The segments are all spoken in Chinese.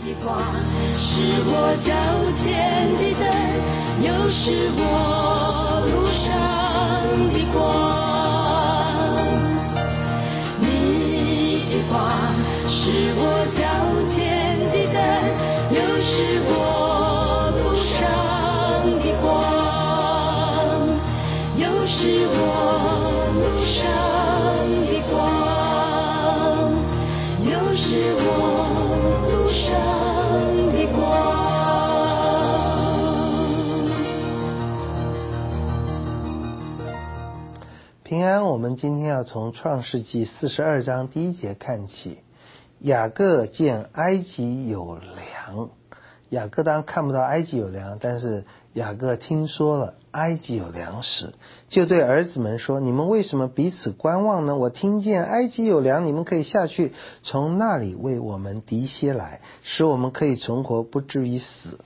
光，是我脚前的灯，又是我路上的光。你的光是我脚前的灯，又是我路上的光，又是我路上的光，又是我路上的光。 平安，我们今天要从创世纪42章第1节看起。雅各见埃及有粮，雅各当然看不到埃及有粮，但是雅各听说了埃及有粮食，就对儿子们说：你们为什么彼此观望呢？我听见埃及有粮，你们可以下去，从那里为我们糴些来，使我们可以存活，不至于死。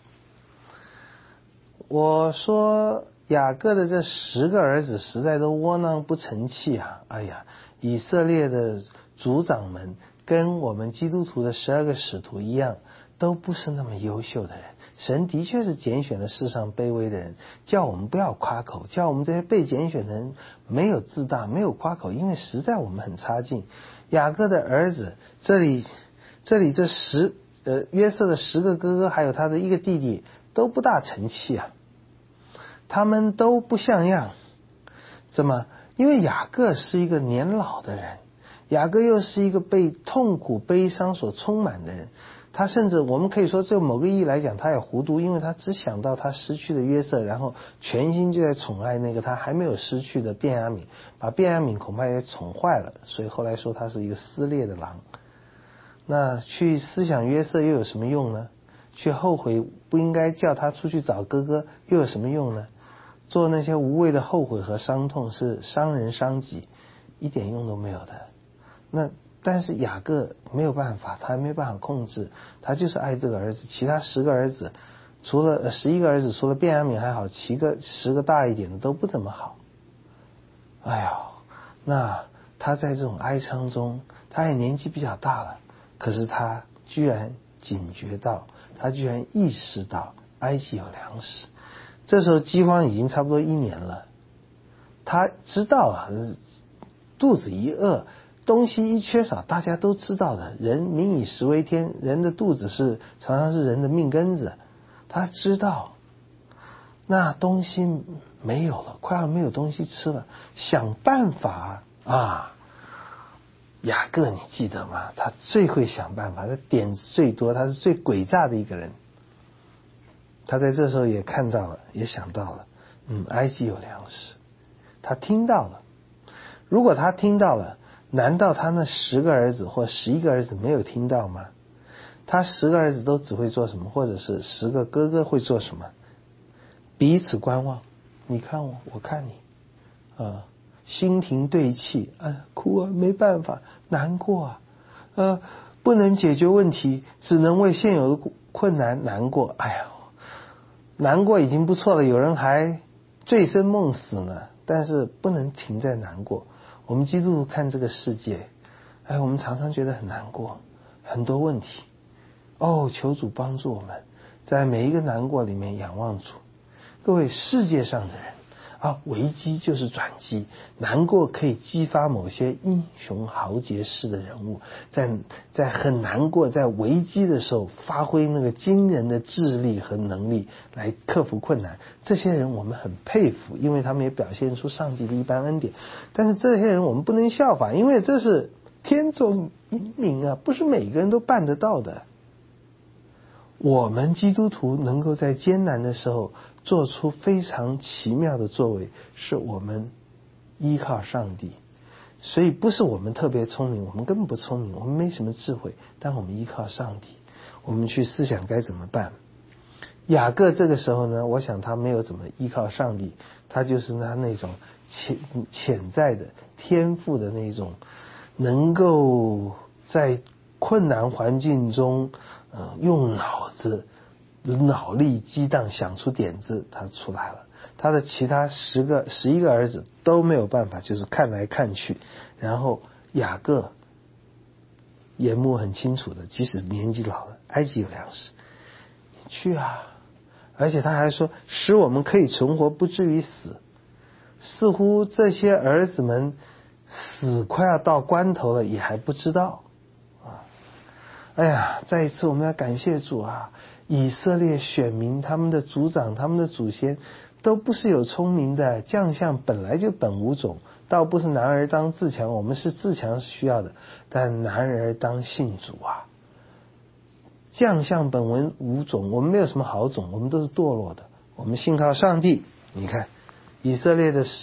我说雅各的这10个儿子实在都窝囊不成器啊！哎呀，以色列的族长们跟我们基督徒的12个使徒一样，都不是那么优秀的人。神的确是拣选了世上卑微的人，叫我们不要夸口，叫我们这些被拣选的人没有自大，没有夸口，因为实在我们很差劲。雅各的儿子，这里这约瑟的10个哥哥，还有他的一个弟弟，都不大成器啊，他们都不像样。怎么？因为雅各是一个年老的人，雅各又是一个被痛苦悲伤所充满的人，他甚至我们可以说就某个意义来讲他也糊涂，因为他只想到他失去的约瑟，然后全心就在宠爱那个他还没有失去的便雅悯，把便雅悯恐怕也宠坏了，所以后来说他是一个撕裂的狼。那去思想约瑟又有什么用呢？去后悔不应该叫他出去找哥哥又有什么用呢？做那些无谓的后悔和伤痛是伤人伤己，一点用都没有的。但是雅各没有办法，他没办法控制，他就是爱这个儿子。其他10个儿子，除了11个儿子，除了便雅悯还好，10个大一点的都不怎么好。哎呦，那他在这种哀伤中，他也年纪比较大了，可是他居然警觉到，他居然意识到埃及有粮食。这时候饥荒已经差不多1年了，他知道啊，肚子一饿，东西一缺少，大家都知道的，人民以食为天，人的肚子常常是人的命根子。他知道那东西没有了，快要没有东西吃了，想办法啊。雅各你记得吗？他最会想办法，他点子最多，他是最诡诈的一个人。他在这时候也看到了，也想到了，埃及有粮食，他听到了。如果他听到了，难道他那10个儿子或11个儿子没有听到吗？他10个儿子都只会做什么，或者是10个哥哥会做什么？彼此观望，你看我，我看你，心停对气，哭啊，没办法，难过啊，不能解决问题，只能为现有的困难难过。哎呀，难过已经不错了，有人还醉生梦死呢，但是不能停在难过。我们基督徒看这个世界，我们常常觉得很难过，很多问题。求主帮助我们，在每一个难过里面仰望主。各位，世界上的人危机就是转机，难过可以激发某些英雄豪杰式的人物，在很难过，在危机的时候发挥那个惊人的智力和能力来克服困难。这些人我们很佩服，因为他们也表现出上帝的一般恩典。但是这些人我们不能效法，因为这是天纵英明啊，不是每个人都办得到的。我们基督徒能够在艰难的时候做出非常奇妙的作为，是我们依靠上帝。所以不是我们特别聪明，我们根本不聪明，我们没什么智慧，但我们依靠上帝，我们去思想该怎么办。雅各这个时候呢，我想他没有怎么依靠上帝，他就是他那种潜在的天赋的那种，能够在困难环境中用脑力激荡想出点子，他出来了。他的其他11个儿子都没有办法，就是看来看去。然后雅各眼目很清楚的，即使年纪老了，埃及有粮食，你去啊！而且他还说，使我们可以存活，不至于死。似乎这些儿子们死快要到关头了，也还不知道啊！哎呀，再一次我们要感谢主啊！以色列选民，他们的族长，他们的祖先，都不是有聪明的将相，本来就本无种。倒不是男儿当自强，我们是自强是需要的，但男儿当信主啊！将相本无种，我们没有什么好种，我们都是堕落的。我们信靠上帝。你看，以色列的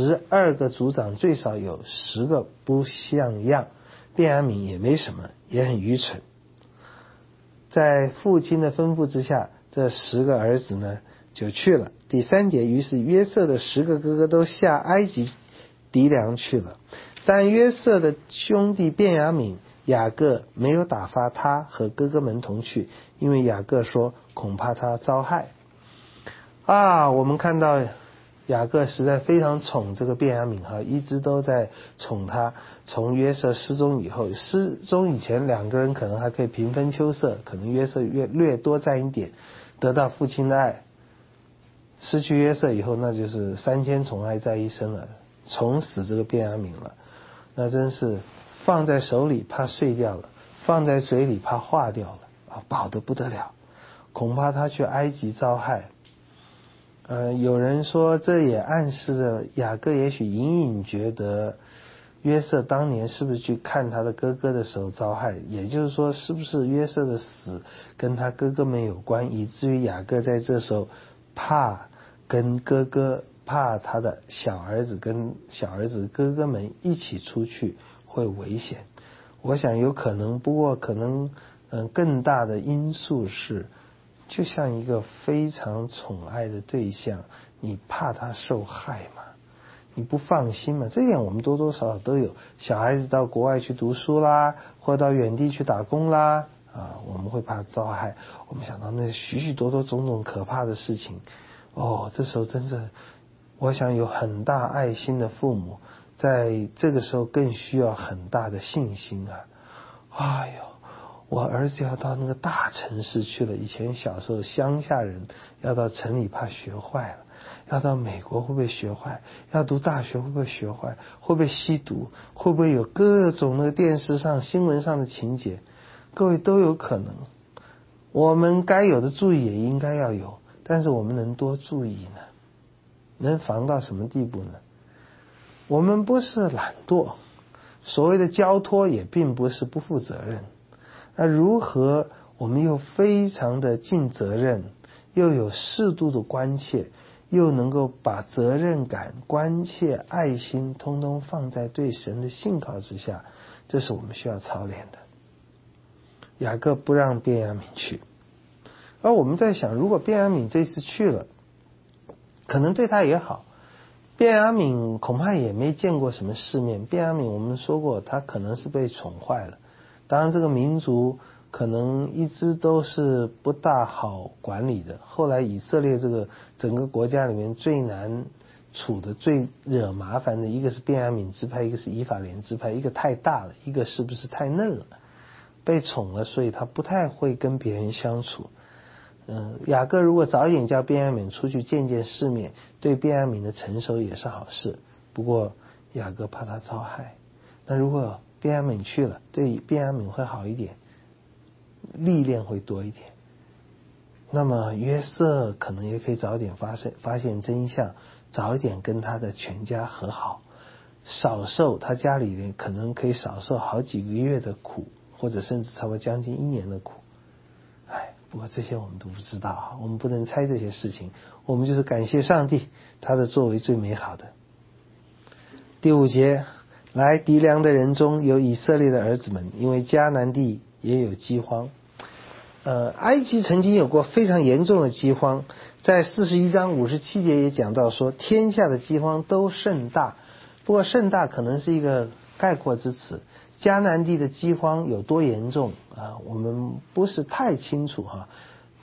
12个族长最少有10个不像样，便雅悯也没什么，也很愚蠢。在父亲的吩咐之下，这10个儿子呢就去了。第3节，于是约瑟的10个哥哥都下埃及糴粮去了，但约瑟的兄弟便雅悯、雅各没有打发他和哥哥们同去，因为雅各说恐怕他遭害。我们看到雅各实在非常宠这个便雅悯，一直都在宠他。从约瑟失踪以后，失踪以前2个人可能还可以平分秋色，可能约瑟略多占一点，得到父亲的爱。失去约瑟以后，那就是3000宠爱在一身了，宠死这个便雅悯了。那真是放在手里怕碎掉了，放在嘴里怕化掉了，饱得不得了，恐怕他去埃及遭害。有人说这也暗示着雅各也许隐隐觉得约瑟当年是不是去看他的哥哥的时候遭害，也就是说是不是约瑟的死跟他哥哥们有关，以至于雅各在这时候怕跟哥哥，怕他的小儿子跟小儿子哥哥们一起出去会危险。我想有可能，不过可能更大的因素是，就像一个非常宠爱的对象，你怕他受害嘛，你不放心嘛。这点我们多多少少都有，小孩子到国外去读书啦，或到远地去打工啦，我们会怕遭害，我们想到那许许多多种种可怕的事情。这时候真是，我想有很大爱心的父母在这个时候更需要很大的信心啊！我儿子要到那个大城市去了，以前小时候乡下人要到城里怕学坏了，要到美国会不会学坏，要读大学会不会学坏，会不会吸毒，会不会有各种那个电视上新闻上的情节，各位都有可能。我们该有的注意也应该要有，但是我们能多注意呢？能防到什么地步呢？我们不是懒惰，所谓的交托也并不是不负责任。那如何我们又非常的尽责任，又有适度的关切，又能够把责任感、关切、爱心通通放在对神的信靠之下，这是我们需要操练的。雅各不让便雅悯去，而我们在想，如果便雅悯这次去了，可能对他也好。便雅悯恐怕也没见过什么世面，便雅悯我们说过，他可能是被宠坏了。当然这个民族可能一直都是不大好管理的，后来以色列这个整个国家里面最难处的、最惹麻烦的，一个是便雅悯支派，一个是以法莲支派，一个太大了，一个是不是太嫩了，被宠了，所以他不太会跟别人相处。雅各如果早一点叫便雅悯出去见见世面，对便雅悯的成熟也是好事。不过雅各怕他遭害，那如果便雅悯去了，对便雅悯会好一点，历练会多一点。那么约瑟可能也可以早点发现真相，早一点跟他的全家和好，少受他家里人可能可以少受好几个月的苦，或者甚至超过将近1年的苦。不过这些我们都不知道，我们不能猜这些事情，我们就是感谢上帝，他的作为最美好的。第5节，来糴粮的人中有以色列的儿子们，因为迦南地也有饥荒。埃及曾经有过非常严重的饥荒，在41章57节也讲到说，天下的饥荒都甚大。不过甚大可能是一个概括之词，迦南地的饥荒有多严重我们不是太清楚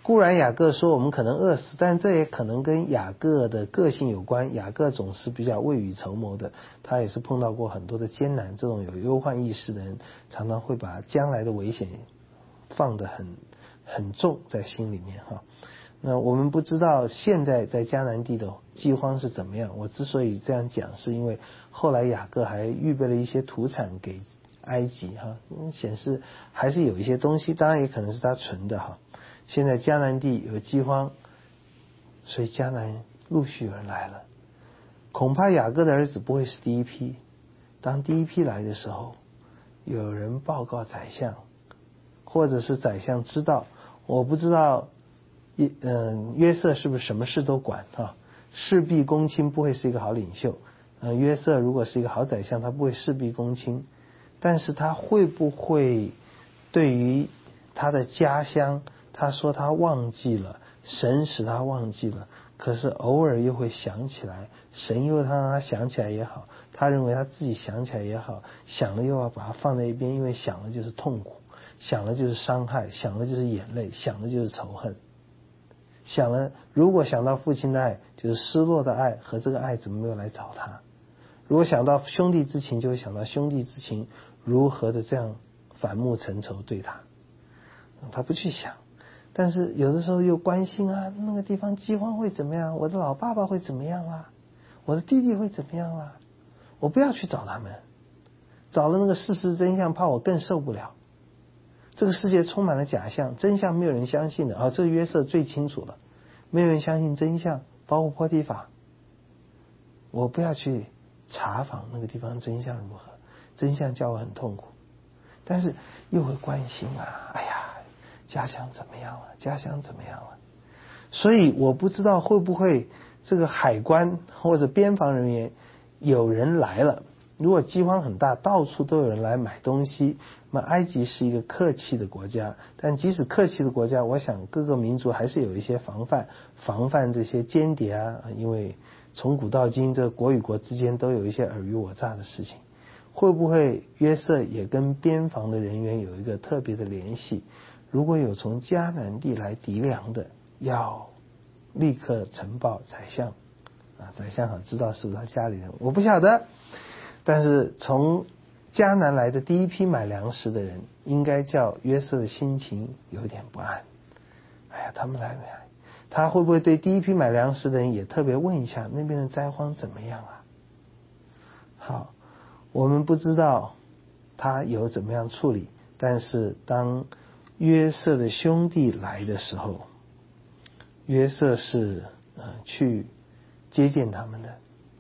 固然雅各说我们可能饿死，但这也可能跟雅各的个性有关。雅各总是比较未雨绸缪的，他也是碰到过很多的艰难。这种有忧患意识的人，常常会把将来的危险放得很重在心里面哈。那我们不知道现在在迦南地的饥荒是怎么样。我之所以这样讲，是因为后来雅各还预备了一些土产给埃及哈，显示还是有一些东西，当然也可能是他存的哈。现在迦南地有饥荒，所以迦南陆续有人来了。恐怕雅各的儿子不会是第一批。当第一批来的时候，有人报告宰相，或者是宰相知道，我不知道约瑟是不是什么事都管啊？事必躬亲不会是一个好领袖。约瑟如果是一个好宰相，他不会事必躬亲，但是他会不会对于他的家乡，他说他忘记了，神使他忘记了，可是偶尔又会想起来，神又让他想起来也好，他认为他自己想起来也好，想了又要把它放在一边，因为想了就是痛苦，想了就是伤害，想了就是眼泪，想了就是仇恨。想了，如果想到父亲的爱，就是失落的爱，和这个爱怎么没有来找他？如果想到兄弟之情，就会想到兄弟之情如何的这样反目成仇对他。他不去想，但是有的时候又关心啊，那个地方饥荒会怎么样？我的老爸爸会怎么样啦？我的弟弟会怎么样啦？我不要去找他们，找了那个事实真相，怕我更受不了。这个世界充满了假象，真相没有人相信的。这个约瑟最清楚了，没有人相信真相，包括波提法。我不要去查访那个地方真相如何，真相叫我很痛苦，但是又会关心啊，哎呀，家乡怎么样了？家乡怎么样了？所以我不知道会不会这个海关或者边防人员有人来了。如果饥荒很大，到处都有人来买东西，那么埃及是一个客气的国家，但即使客气的国家，我想各个民族还是有一些防范这些间谍啊，因为从古到今，这国与国之间都有一些尔虞我诈的事情。会不会约瑟也跟边防的人员有一个特别的联系？如果有从迦南地来籴粮的，要立刻呈报宰相宰相好知道是不是他家里人，我不晓得。但是从迦南来的第一批买粮食的人，应该叫约瑟的心情有点不安。哎呀，他们来没来？他会不会对第一批买粮食的人也特别问一下那边的灾荒怎么样啊？好，我们不知道他有怎么样处理，但是当约瑟的兄弟来的时候，约瑟是去接见他们的。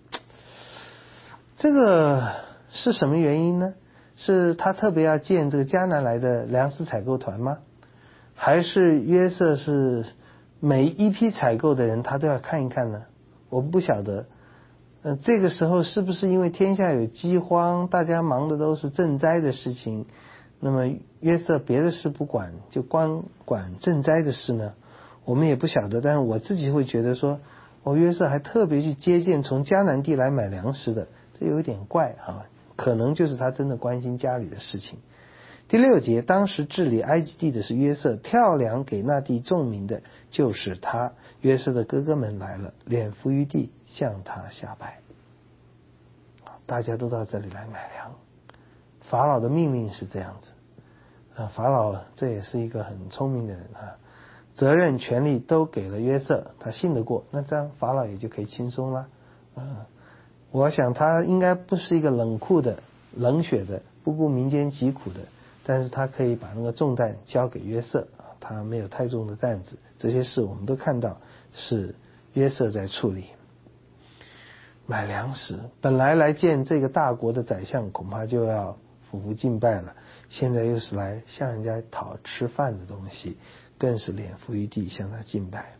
这个是什么原因呢？是他特别要见这个迦南来的粮食采购团吗？还是约瑟是每一批采购的人他都要看一看呢？我们不晓得。这个时候是不是因为天下有饥荒，大家忙的都是赈灾的事情，那么约瑟别的事不管，就光管赈灾的事呢？我们也不晓得。但是我自己会觉得说，约瑟还特别去接见从迦南地来买粮食的，这有一点怪可能就是他真的关心家里的事情。第6节，当时治理埃及地的是约瑟，跳粮给那地众民的就是他。约瑟的哥哥们来了，脸伏于地，向他下拜。大家都到这里来买粮。法老的命令是这样子法老这也是一个很聪明的人责任权力都给了约瑟，他信得过，那这样法老也就可以轻松了我想他应该不是一个冷酷的、冷血的、不顾民间疾苦的，但是他可以把那个重担交给约瑟他没有太重的担子。这些事我们都看到是约瑟在处理。买粮食，本来来见这个大国的宰相恐怕就要俯伏敬拜了，现在又是来向人家讨吃饭的东西，更是脸伏于地向他敬拜。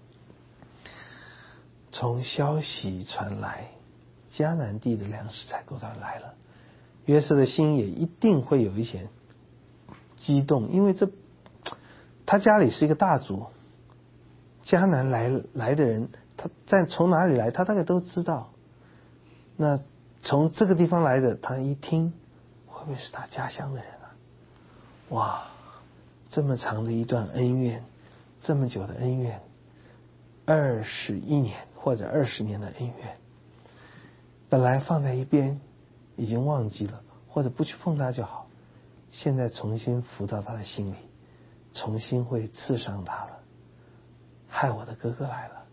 从消息传来，迦南地的粮食采购团来了，约瑟的心也一定会有一些激动，因为他家里是一个大族，迦南来的人，他从哪里来，他大概都知道。那从这个地方来的，他一听，会不会是他家乡的人哇，这么长的一段恩怨， 这么久的恩怨，21年或者20年的恩怨，本来放在一边已经忘记了，或者不去碰它就好，现在重新浮到他的心里，重新会刺伤他了。害我的哥哥来了。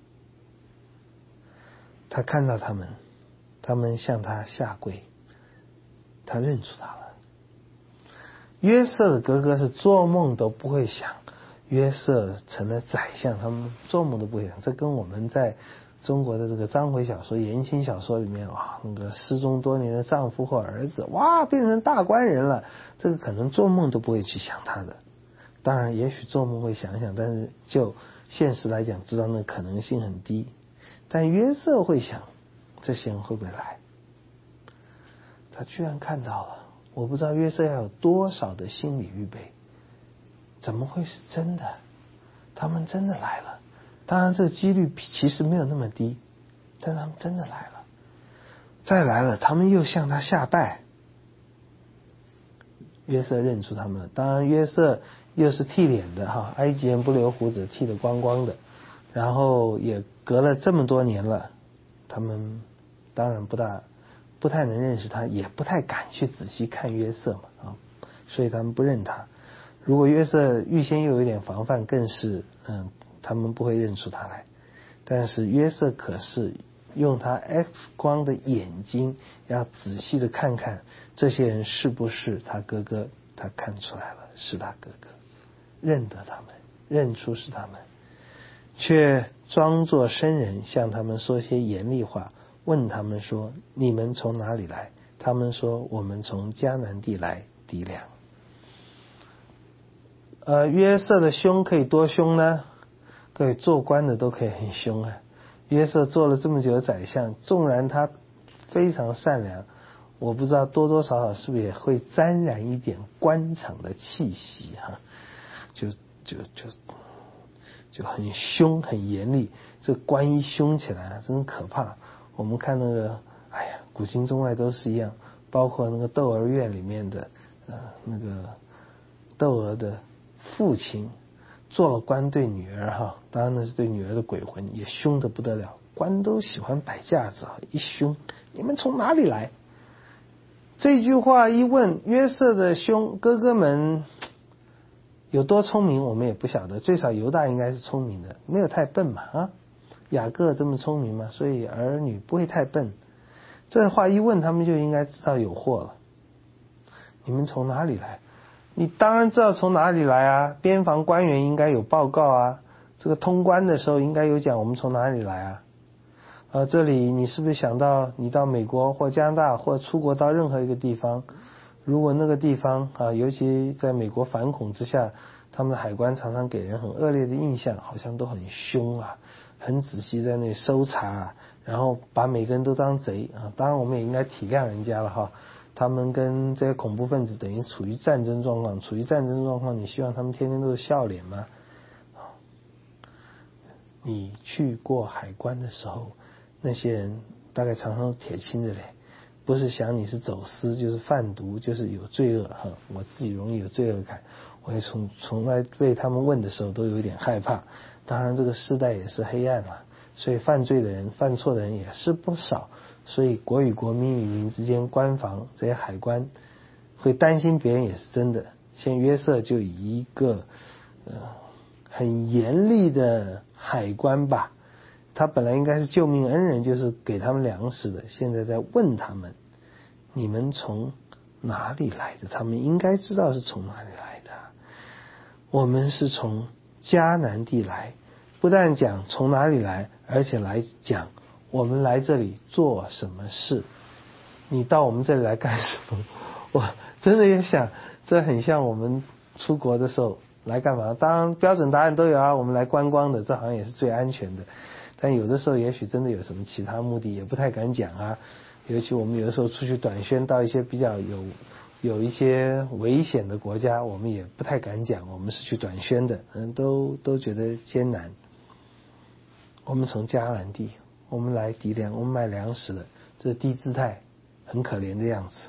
他看到他们向他下跪，他认出他了。约瑟的哥哥是做梦都不会想约瑟成了宰相，他们做梦都不会想。这跟我们在中国的这个章回小说、言情小说里面那个失踪多年的丈夫或儿子变成大官人了，这个可能做梦都不会去想他的。当然也许做梦会想想，但是就现实来讲知道那可能性很低。但约瑟会想，这些人会不会来？他居然看到了。我不知道约瑟要有多少的心理预备。怎么会是真的？他们真的来了。当然这个几率其实没有那么低，但他们真的来了。再来了，他们又向他下拜。约瑟认出他们了。当然约瑟又是剃脸的埃及人不留胡子，剃得光光的，然后也隔了这么多年了，他们当然不太能认识他，也不太敢去仔细看约瑟嘛所以他们不认他。如果约瑟预先又有一点防范，更是他们不会认出他来。但是约瑟可是用他 X 光的眼睛，要仔细的看看这些人是不是他哥哥。他看出来了，是他哥哥，认得他们，认出是他们，却装作生人，向他们说些严厉话，问他们说：你们从哪里来？他们说：我们从迦南地来籴粮。约瑟的凶可以多凶呢？各位做官的都可以很凶啊。约瑟做了这么久的宰相，纵然他非常善良，我不知道多多少少是不是也会沾染一点官场的气息就很凶很严厉。这官一凶起来真可怕。我们看那个古今中外都是一样，包括那个窦娥怨里面的那个窦娥的父亲做了官，对女儿当然那是对女儿的鬼魂，也凶得不得了。官都喜欢摆架子一凶，你们从哪里来？这句话一问，约瑟的哥哥们有多聪明我们也不晓得，最少犹大应该是聪明的，没有太笨嘛雅各这么聪明嘛，所以儿女不会太笨。这话一问，他们就应该知道有祸了。你们从哪里来？你当然知道从哪里来啊，边防官员应该有报告啊，这个通关的时候应该有讲我们从哪里来啊。这里你是不是想到你到美国或加拿大或出国到任何一个地方，如果那个地方尤其在美国反恐之下，他们的海关常常给人很恶劣的印象，好像都很凶很仔细在那里搜查然后把每个人都当贼当然我们也应该体谅人家了他们跟这些恐怖分子等于处于战争状况，你希望他们天天都是笑脸吗？你去过海关的时候，那些人大概常常铁青着脸，不是想你是走私就是贩毒就是有罪恶我自己容易有罪恶感，我也从来被他们问的时候都有一点害怕。当然这个时代也是黑暗所以犯罪的人犯错的人也是不少，所以国与国民与民之间官防这些海关会担心别人也是真的。像约瑟就以一个很严厉的海关吧，他本来应该是救命恩人，就是给他们粮食的，现在在问他们你们从哪里来的？他们应该知道是从哪里来的。我们是从迦南地来，不但讲从哪里来，而且来讲我们来这里做什么事。你到我们这里来干什么？我真的也想，这很像我们出国的时候来干嘛？当然标准答案都有我们来观光的，这好像也是最安全的。但有的时候也许真的有什么其他目的，也不太敢讲尤其我们有的时候出去短宣到一些比较有一些危险的国家，我们也不太敢讲我们是去短宣的，都觉得艰难。我们从迦南地，我们来籴粮，我们卖粮食的，这低姿态很可怜的样子。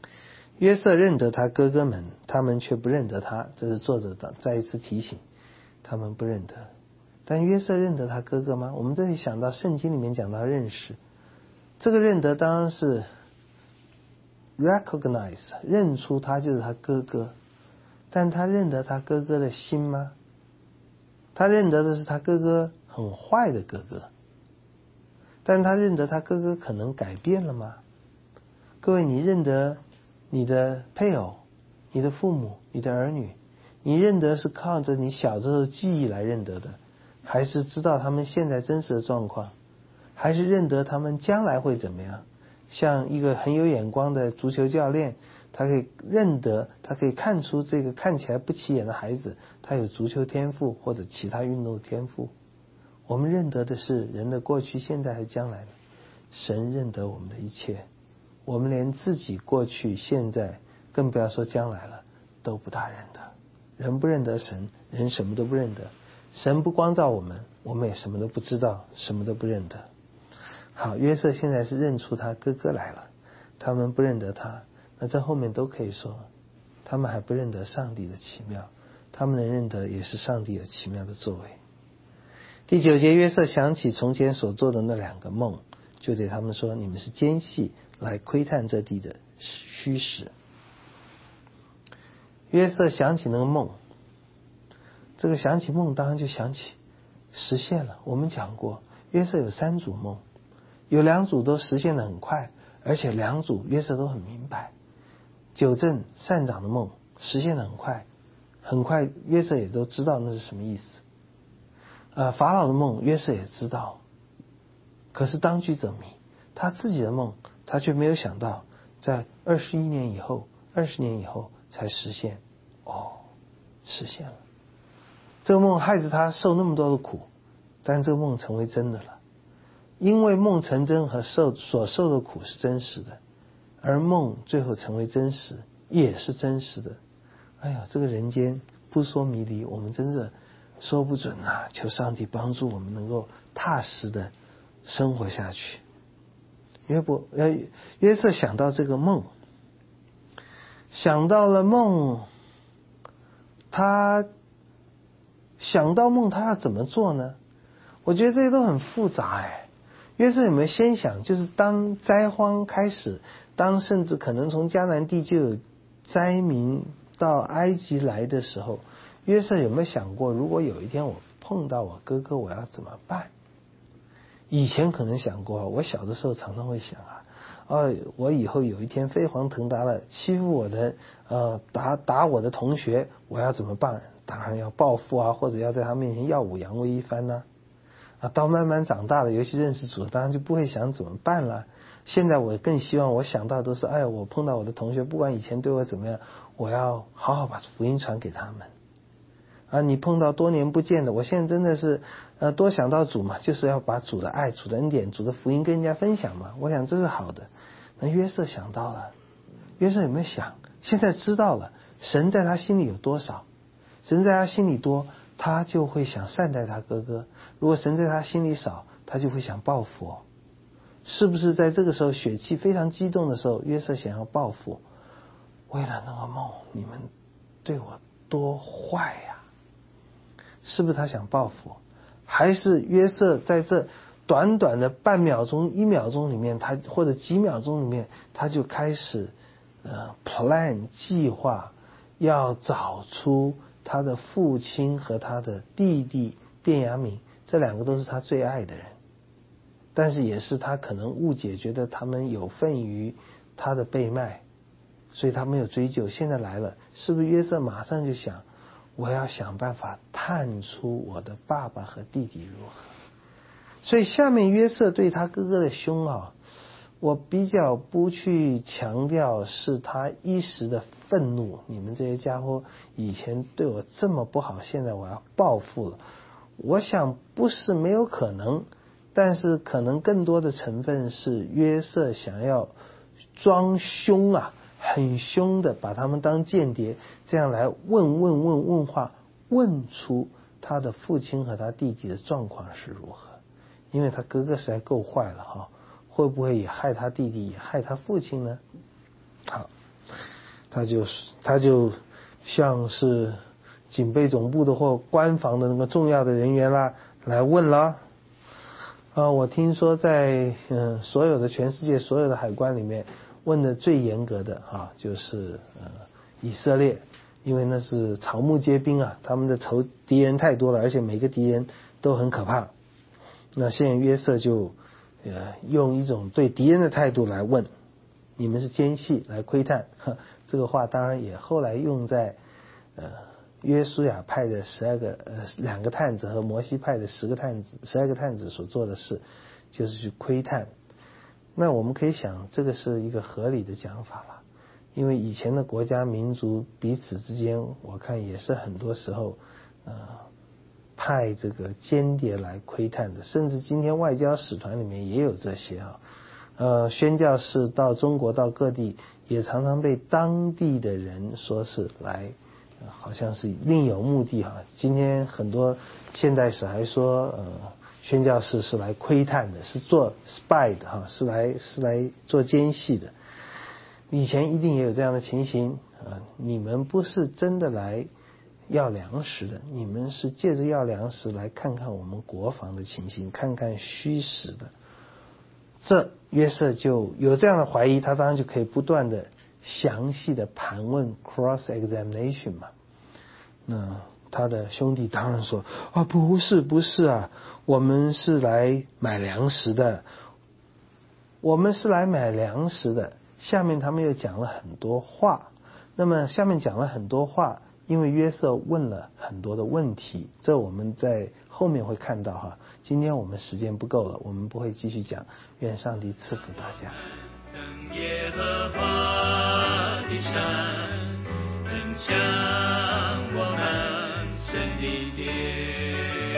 约瑟认得他哥哥们，他们却不认得他，这是作者再一次提醒。 他们不认得。但约瑟认得他哥哥吗？我们这里想到圣经里面讲到认识，这个认得当然是 recognize， 认出他就是他哥哥。但他认得他哥哥的心吗？他认得的是他哥哥很坏的哥哥，但他认得他哥哥可能改变了吗？各位，你认得你的配偶、你的父母、你的儿女，你认得是靠着你小时候的记忆来认得的，还是知道他们现在真实的状况，还是认得他们将来会怎么样？像一个很有眼光的足球教练，他可以认得，他可以看出这个看起来不起眼的孩子，他有足球天赋或者其他运动天赋。我们认得的是人的过去、现在和将来。神认得我们的一切，我们连自己过去、现在，更不要说将来了，都不大认得。人不认得神，人什么都不认得。神不光照我们，我们也什么都不知道，什么都不认得。好，约瑟现在是认出他哥哥来了，他们不认得他，那这后面都可以说，他们还不认得上帝的奇妙，他们能认得也是上帝有奇妙的作为。第9节，约瑟想起从前所做的那2个梦，就对他们说，你们是奸细，来窥探这地的虚实。约瑟想起那个梦，这个想起梦当然就想起实现了。我们讲过，约瑟有3组梦，有2组都实现得很快，而且2组约瑟都很明白。九正善长的梦实现得很快，很快约瑟也都知道那是什么意思。法老的梦约瑟也知道，可是当局者迷，他自己的梦他却没有想到在21年以后、20年以后才实现。实现了。这个梦害着他受那么多的苦，但这个梦成为真的了。因为梦成真和所受的苦是真实的，而梦最后成为真实也是真实的。哎呀，这个人间扑朔迷离，我们真的说不准啊！求上帝帮助我们能够踏实的生活下去。约瑟想到这个梦，想到了梦，他想到梦他要怎么做呢？我觉得这些都很复杂。约瑟有没有先想，就是当灾荒开始，当甚至可能从迦南地就有灾民到埃及来的时候，约瑟有没有想过，如果有一天我碰到我哥哥，我要怎么办？以前可能想过，我小的时候常常会想我以后有一天飞黄腾达了，欺负我的打我的同学，我要怎么办？当然要报复啊，或者要在他面前耀武扬威一番呢。到慢慢长大了，尤其认识主，当然就不会想怎么办了。现在我更希望，我想到都是我碰到我的同学，不管以前对我怎么样，我要好好把福音传给他们。你碰到多年不见的，我现在真的是多想到主嘛，就是要把主的爱、主的恩典、主的福音跟人家分享嘛。我想这是好的。那约瑟想到了，约瑟有没有想？现在知道了，神在他心里有多少？神在他心里多，他就会想善待他哥哥；如果神在他心里少，他就会想报复。是不是在这个时候血气非常激动的时候，约瑟想要报复？为了那个梦，你们对我多坏呀！是不是他想报复？还是约瑟在这短短的半秒钟、1秒钟里面，他或者几秒钟里面，他就开始plan 计划，要找出他的父亲和他的弟弟便雅悯，这2个都是他最爱的人，但是也是他可能误解，觉得他们有份于他的被卖，所以他没有追究。现在来了，是不是约瑟马上就想，我要想办法探出我的爸爸和弟弟如何？所以下面约瑟对他哥哥的凶我比较不去强调是他一时的愤怒，你们这些家伙以前对我这么不好，现在我要报复了。我想不是没有可能，但是可能更多的成分是约瑟想要装凶很凶的把他们当间谍，这样来问话，问出他的父亲和他弟弟的状况是如何。因为他哥哥实在够坏了会不会也害他弟弟，也害他父亲呢？好，他就像是警备总部的或官方的那个重要的人员啦来问了。我听说在所有的全世界所有的海关里面问的最严格的就是以色列，因为那是草木皆兵啊，他们的敌人太多了，而且每个敌人都很可怕。那现在约瑟就用一种对敌人的态度来问，你们是奸细来窥探。这个话当然也后来用在约书亚派的2个探子和摩西派的12个探子所做的事，就是去窥探。那我们可以想，这个是一个合理的讲法了，因为以前的国家民族彼此之间，我看也是很多时候派这个间谍来窥探的，甚至今天外交使团里面也有这些宣教士到中国到各地，也常常被当地的人说是来好像是另有目的今天很多现代史还说宣教士是来窥探的，是做 spy 的是来做奸细的。以前一定也有这样的情形你们不是真的来要粮食的，你们是借着要粮食来看看我们国防的情形，看看虚实的。这约瑟就有这样的怀疑，他当然就可以不断的详细的盘问 cross examination 嘛。那他的兄弟当然说不是啊，我们是来买粮食的，下面他们又讲了很多话。那么下面讲了很多话，因为约瑟问了很多的问题，这我们在后面会看到今天我们时间不够了，我们不会继续讲。愿上帝赐福大家。 耶和华的山，很像我们神的殿。